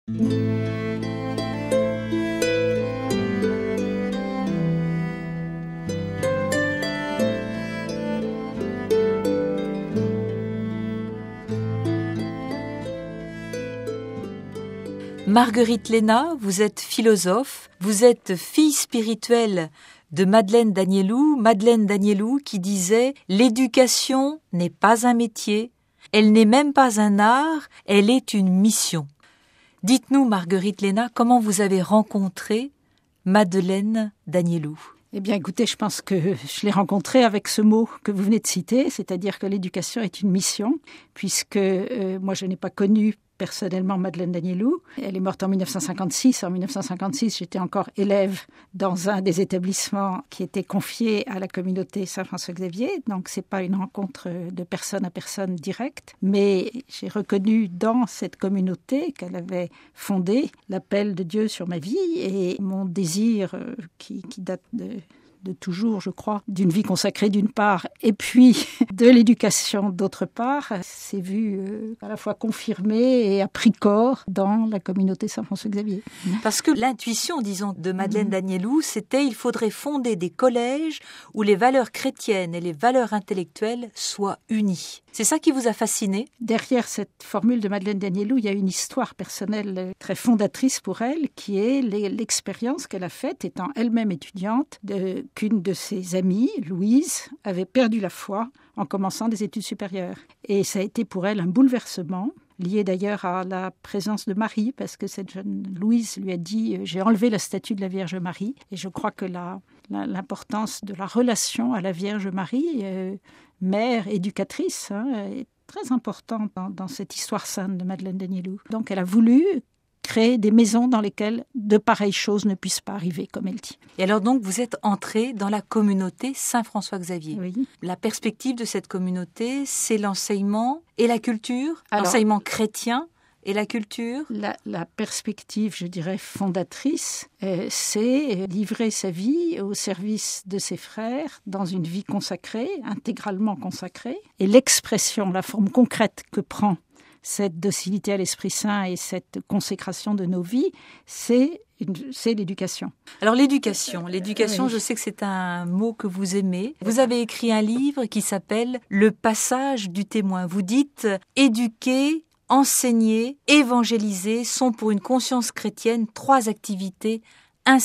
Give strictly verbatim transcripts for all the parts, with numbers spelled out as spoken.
Marguerite Léna, vous êtes philosophe, vous êtes fille spirituelle de Madeleine d'Agnelou, Madeleine d'Agnelou qui disait « L'éducation n'est pas un métier, elle n'est même pas un art, elle est une mission ». Dites-nous, Marguerite Léna, comment vous avez rencontré Madeleine d'Agnelou ? Eh bien, écoutez, je pense que je l'ai rencontrée avec ce mot que vous venez de citer, c'est-à-dire que l'éducation est une mission, puisque euh, moi, je n'ai pas connu personnellement Madeleine d'Agnelou. Elle est morte en dix-neuf cent cinquante-six. En dix-neuf cent cinquante-six, j'étais encore élève dans un des établissements qui était confié à la communauté Saint-François-Xavier. Donc, c'est pas une rencontre de personne à personne directe. Mais j'ai reconnu dans cette communauté qu'elle avait fondée l'appel de Dieu sur ma vie et mon désir qui, qui date de... de toujours, je crois, d'une vie consacrée d'une part, et puis de l'éducation d'autre part, s'est vu euh, à la fois confirmé et a pris corps dans la communauté Saint-François-Xavier. Parce que l'intuition, disons, de Madeleine d'Agnelou, c'était il faudrait fonder des collèges où les valeurs chrétiennes et les valeurs intellectuelles soient unies. C'est ça qui vous a fasciné ? Derrière cette formule de Madeleine d'Agnelou, il y a une histoire personnelle très fondatrice pour elle, qui est l'expérience qu'elle a faite, étant elle-même étudiante, de, qu'une de ses amies, Louise, avait perdu la foi en commençant des études supérieures. Et ça a été pour elle un bouleversement, lié d'ailleurs à la présence de Marie, parce que cette jeune Louise lui a dit « J'ai enlevé la statue de la Vierge Marie ». Et je crois que la, la, l'importance de la relation à la Vierge Marie, euh, mère, éducatrice, hein, est très importante dans, dans cette histoire sainte de Madeleine d'Agnelou. Donc elle a voulu créer des maisons dans lesquelles de pareilles choses ne puissent pas arriver, comme elle dit. Et alors donc, vous êtes entrée dans la communauté Saint-François-Xavier. Oui. La perspective de cette communauté, c'est l'enseignement et la culture, alors, l'enseignement chrétien et la culture. La, la perspective, je dirais, fondatrice, euh, c'est livrer sa vie au service de ses frères dans une vie consacrée, intégralement consacrée. Et l'expression, la forme concrète que prend cette docilité à l'Esprit Saint et cette consécration de nos vies, c'est, une, c'est l'éducation. Alors l'éducation, l'éducation, oui. Je sais que c'est un mot que vous aimez. Vous avez écrit un livre qui s'appelle « Le passage du témoin ». Vous dites « Éduquer, enseigner, évangéliser sont pour une conscience chrétienne trois activités inséparables ».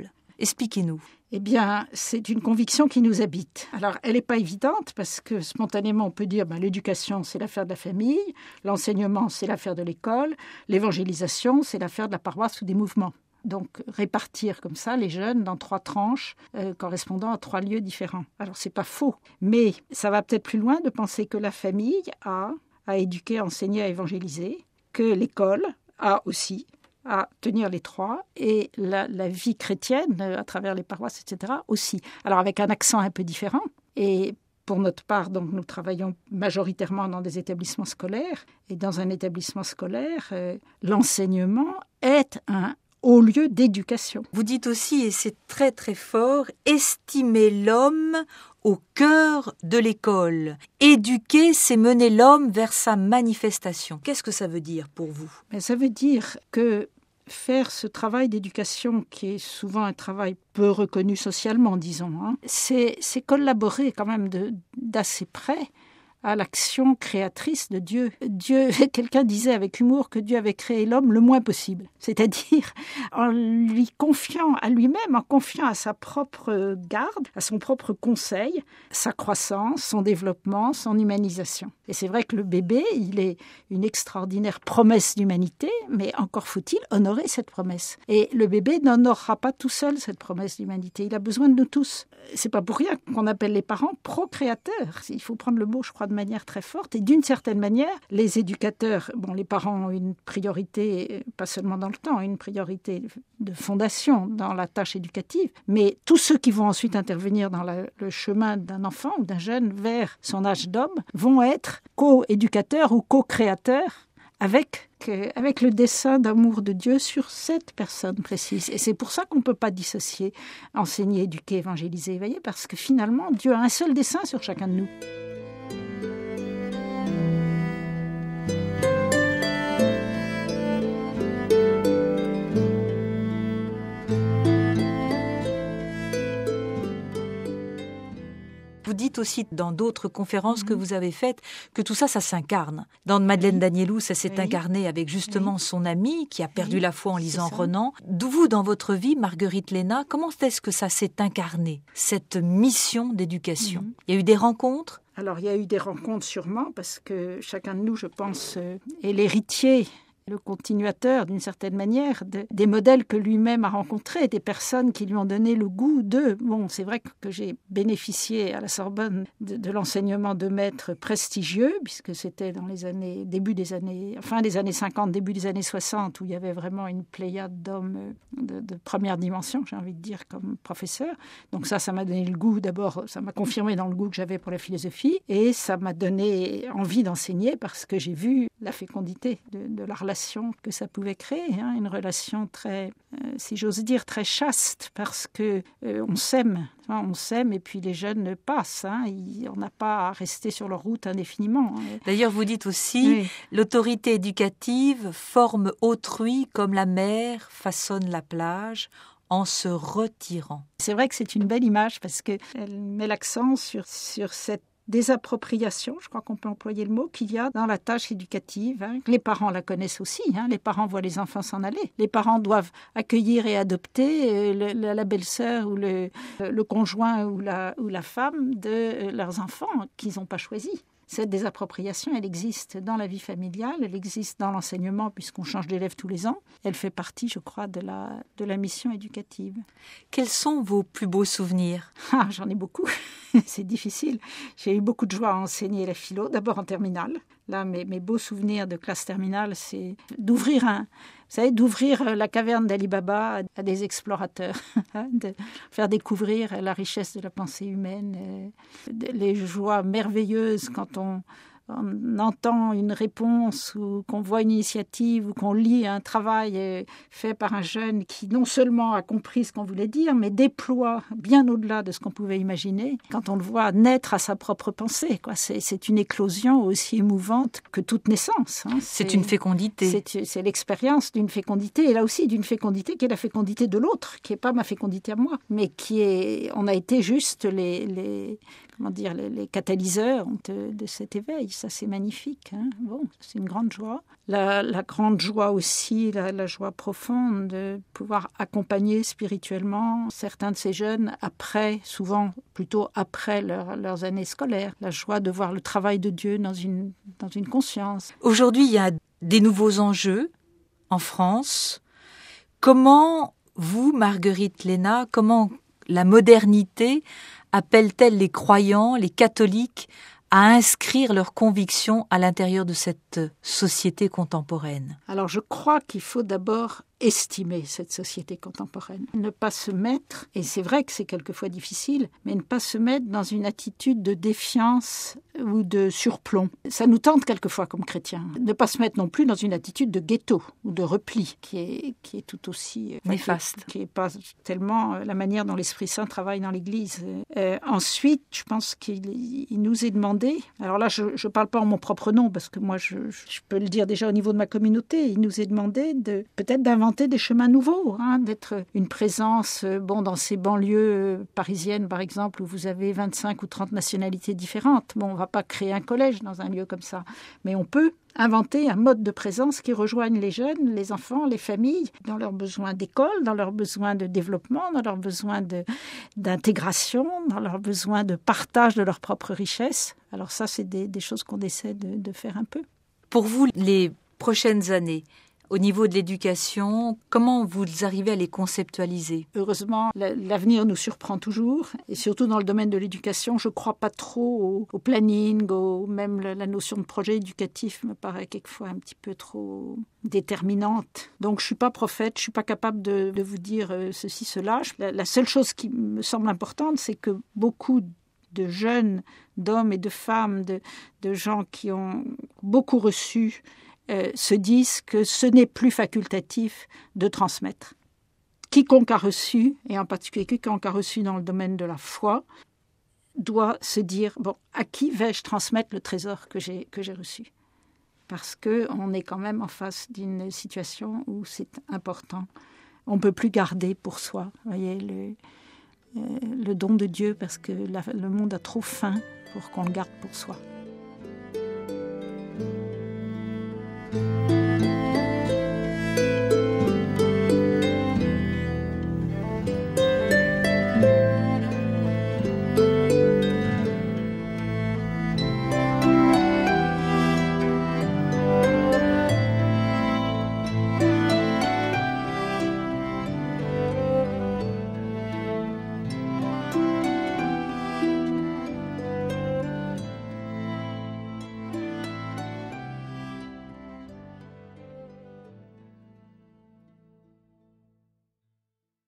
Expliquez-nous. Eh bien, c'est une conviction qui nous habite. Alors, elle n'est pas évidente parce que spontanément, on peut dire ben, l'éducation, c'est l'affaire de la famille, l'enseignement, c'est l'affaire de l'école, l'évangélisation, c'est l'affaire de la paroisse ou des mouvements. Donc, répartir comme ça les jeunes dans trois tranches euh, correspondant à trois lieux différents. Alors, c'est pas faux, mais ça va peut-être plus loin de penser que la famille a à éduquer, à enseigner, à évangéliser, que l'école a aussi à tenir les trois, et la, la vie chrétienne, à travers les paroisses, et cetera, aussi. Alors, avec un accent un peu différent. Et pour notre part, donc, nous travaillons majoritairement dans des établissements scolaires. Et dans un établissement scolaire, euh, l'enseignement est un haut lieu d'éducation. Vous dites aussi, et c'est très très fort, estimer l'homme au cœur de l'école. Éduquer, c'est mener l'homme vers sa manifestation. Qu'est-ce que ça veut dire pour vous ? Mais ça veut dire que faire ce travail d'éducation, qui est souvent un travail peu reconnu socialement, disons, hein, c'est, c'est collaborer quand même de, d'assez près à l'action créatrice de Dieu. Dieu, quelqu'un disait avec humour que Dieu avait créé l'homme le moins possible, c'est-à-dire en lui confiant à lui-même, en confiant à sa propre garde, à son propre conseil, sa croissance, son développement, son humanisation. Et c'est vrai que le bébé, il est une extraordinaire promesse d'humanité, mais encore faut-il honorer cette promesse. Et le bébé n'honorera pas tout seul cette promesse d'humanité, il a besoin de nous tous. C'est pas pour rien qu'on appelle les parents procréateurs. Il faut prendre le mot, je crois, de manière très forte. Et d'une certaine manière, les éducateurs, bon, les parents ont une priorité, pas seulement dans le temps, une priorité de fondation dans la tâche éducative, mais tous ceux qui vont ensuite intervenir dans la, le chemin d'un enfant ou d'un jeune vers son âge d'homme vont être co-éducateurs ou co-créateurs avec, avec le dessein d'amour de Dieu sur cette personne précise. Et c'est pour ça qu'on ne peut pas dissocier enseigner, éduquer, évangéliser, voyez, parce que finalement, Dieu a un seul dessein sur chacun de nous. dites aussi dans d'autres conférences mmh. que vous avez faites que tout ça, ça s'incarne. Dans Madeleine oui. Danielou, ça s'est oui. incarné avec justement oui. son ami qui a perdu oui. la foi en lisant Renan. D'où vous, dans votre vie, Marguerite Léna, comment est-ce que ça s'est incarné, cette mission d'éducation? mmh. Il y a eu des rencontres? Alors, il y a eu des rencontres sûrement, parce que chacun de nous, je pense, euh, est l'héritier, le continuateur, d'une certaine manière, de, des modèles que lui-même a rencontrés, des personnes qui lui ont donné le goût d'eux. Bon, c'est vrai que j'ai bénéficié à la Sorbonne de, de l'enseignement de maîtres prestigieux, puisque c'était dans les années, début des années, fin des années cinquante, début des années soixante, où il y avait vraiment une pléiade d'hommes de, de première dimension, j'ai envie de dire, comme professeur. Donc ça, ça m'a donné le goût, d'abord, ça m'a confirmé dans le goût que j'avais pour la philosophie, et ça m'a donné envie d'enseigner, parce que j'ai vu la fécondité de, de la relation que ça pouvait créer, hein, une relation très, euh, si j'ose dire, très chaste, parce que euh, on s'aime, hein, on s'aime et puis les jeunes passent, hein, il, on n'a pas à rester sur leur route indéfiniment. Hein. D'ailleurs, vous dites aussi, oui. l'autorité éducative forme autrui comme la mer façonne la plage en se retirant. C'est vrai que c'est une belle image parce qu'elle met l'accent sur, sur cette désappropriation, je crois qu'on peut employer le mot, qu'il y a dans la tâche éducative. Hein. Les parents la connaissent aussi, hein. Les parents voient les enfants s'en aller. Les parents doivent accueillir et adopter le, la, la belle-sœur ou le, le conjoint ou la, ou la femme de leurs enfants qu'ils n'ont pas choisis. Cette désappropriation, elle existe dans la vie familiale, elle existe dans l'enseignement puisqu'on change d'élève tous les ans. Elle fait partie, je crois, de la, de la mission éducative. Quels sont vos plus beaux souvenirs ? Ah, j'en ai beaucoup. C'est difficile. J'ai eu beaucoup de joie à enseigner la philo, d'abord en terminale. Là, mes, mes beaux souvenirs de classe terminale, c'est d'ouvrir un... Vous savez, d'ouvrir la caverne d'Ali Baba à des explorateurs, de faire découvrir la richesse de la pensée humaine, les joies merveilleuses quand on, on entend une réponse ou qu'on voit une initiative ou qu'on lit un travail fait par un jeune qui non seulement a compris ce qu'on voulait dire, mais déploie bien au-delà de ce qu'on pouvait imaginer. Quand on le voit naître à sa propre pensée, quoi. C'est, c'est une éclosion aussi émouvante que toute naissance. Hein. C'est, c'est une fécondité. C'est, c'est l'expérience d'une fécondité, et là aussi d'une fécondité qui est la fécondité de l'autre, qui n'est pas ma fécondité à moi, mais qui est... On a été juste les... les comment dire, les, les catalyseurs de, de cet éveil. Ça, c'est magnifique. Hein. Bon, c'est une grande joie. La, la grande joie aussi, la, la joie profonde de pouvoir accompagner spirituellement certains de ces jeunes après, souvent plutôt après leur, leurs années scolaires. La joie de voir le travail de Dieu dans une, dans une conscience. Aujourd'hui, il y a des nouveaux enjeux en France. Comment vous, Marguerite Léna, comment la modernité appelle-t-elle les croyants, les catholiques, à inscrire leurs convictions à l'intérieur de cette société contemporaine ? Alors je crois qu'il faut d'abord estimer cette société contemporaine. Ne pas se mettre, et c'est vrai que c'est quelquefois difficile, mais ne pas se mettre dans une attitude de défiance ou de surplomb. Ça nous tente quelquefois comme chrétiens. Ne pas se mettre non plus dans une attitude de ghetto ou de repli, qui est, qui est tout aussi... néfaste. Qui n'est pas tellement la manière dont l'Esprit Saint travaille dans l'Église. Euh, ensuite, je pense qu'il il nous est demandé, alors là je ne parle pas en mon propre nom, parce que moi je, je peux le dire déjà au niveau de ma communauté, il nous est demandé de, peut-être d'inventer des chemins nouveaux, hein, d'être une présence bon, dans ces banlieues parisiennes, par exemple, où vous avez vingt-cinq ou trente nationalités différentes. Bon, on ne va pas créer un collège dans un lieu comme ça, mais on peut inventer un mode de présence qui rejoigne les jeunes, les enfants, les familles, dans leurs besoins d'école, dans leurs besoins de développement, dans leurs besoins de, d'intégration, dans leurs besoins de partage de leur propre richesse. Alors ça, c'est des, des choses qu'on essaie de, de faire un peu. Pour vous, les prochaines années, au niveau de l'éducation, comment vous arrivez à les conceptualiser ? Heureusement, l'avenir nous surprend toujours. Et surtout dans le domaine de l'éducation, je ne crois pas trop au, au planning, au, même la, la notion de projet éducatif me paraît quelquefois un petit peu trop déterminante. Donc je ne suis pas prophète, je ne suis pas capable de, de vous dire ceci, cela. La, la seule chose qui me semble importante, c'est que beaucoup de jeunes, d'hommes et de femmes, de, de gens qui ont beaucoup reçu, Euh, se disent que ce n'est plus facultatif de transmettre. Quiconque a reçu, et en particulier quiconque a reçu dans le domaine de la foi, doit se dire, bon, à qui vais-je transmettre le trésor que j'ai, que j'ai reçu ? Parce qu'on est quand même en face d'une situation où c'est important. On ne peut plus garder pour soi. Vous voyez, le, le don de Dieu parce que la, le monde a trop faim pour qu'on le garde pour soi.